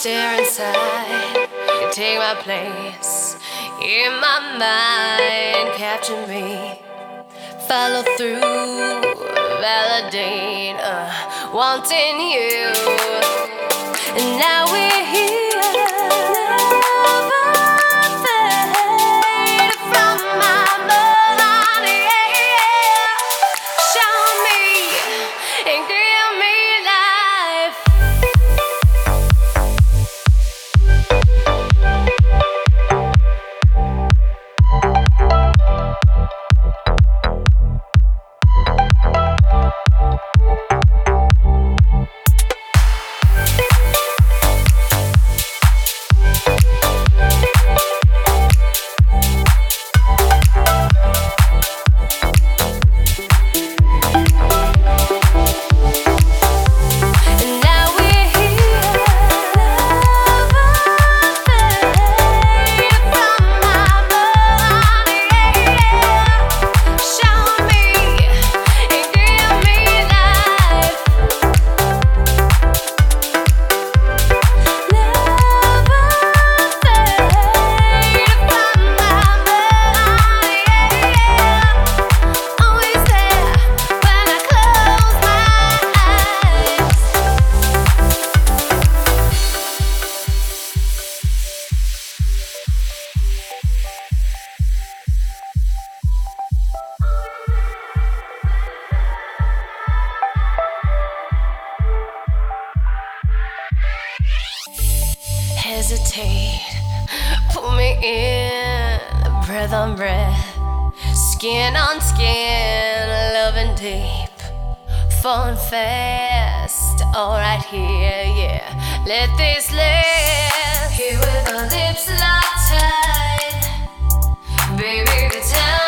stare inside, you take my place in my mind, capture me, follow through, validate, wanting you, and now we're here. Never fade from my mind, yeah. Show me and give me life. Hesitate, pull me in, breath on breath, skin on skin, loving deep, falling fast, all right here, yeah, let this live, here with our lips locked tight, baby, the time